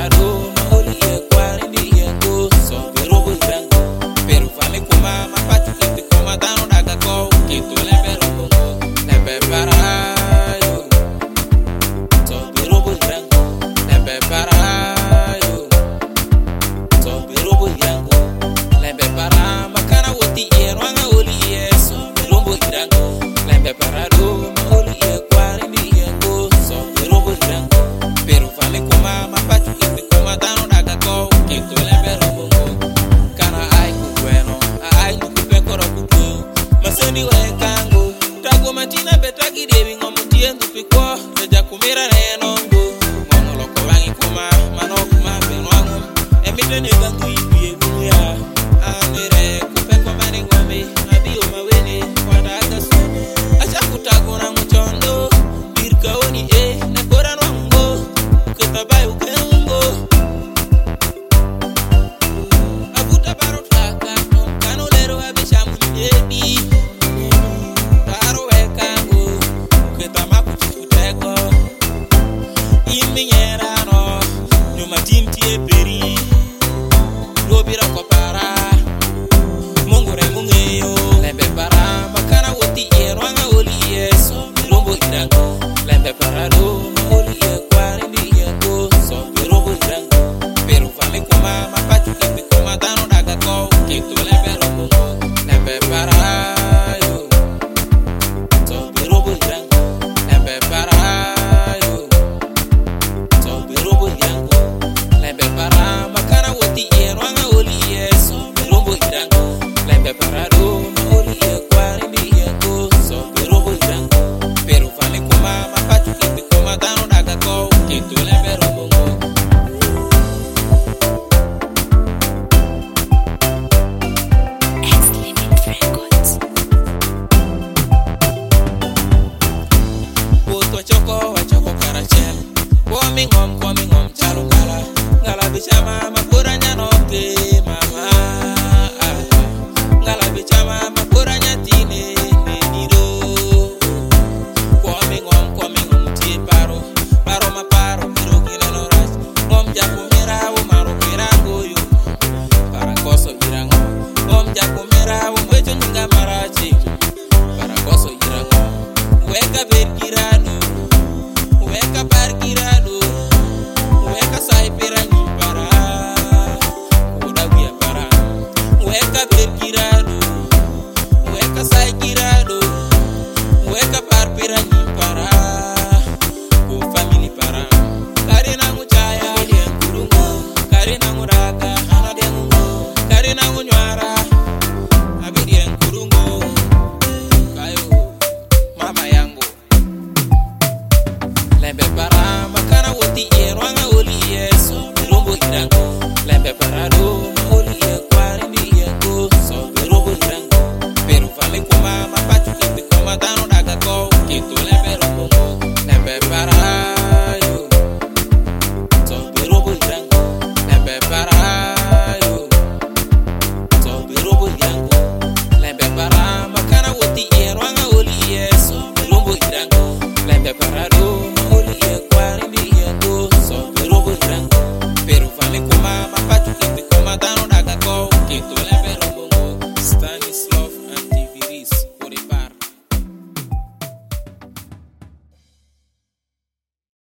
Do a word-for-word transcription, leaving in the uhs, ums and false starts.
parado ma oli e kwari di e go so pero bo irango pero fami kuma ma patu ke kuma dano daga ko ke to le pero bo le be parayo so pero bo irango le be parayo so pero bo irango le be para makana woti e no anga oli e so pero bo irango le be parado ma oli e kwari di e go so pero bo irango pero fami kuma ma patu ke kuma dano daga ko ke to le pero bo kana ai ku bueno ai ku pe koro ku tu maseni we kango tago matina betagi devi ngomo tiendu pikwa deja kumira neno ngo ngomo loko wangi kuma mano kuma benwangu emite ne gangu ibuye buya amire ku pe ko mani ngome abio maweni kwada gaso acha kutago na mchondo birka oni e na kora nwango ketabai ukengo abuta barotaka kanu lero abishamu ebi Iminyera no, no matinti e peri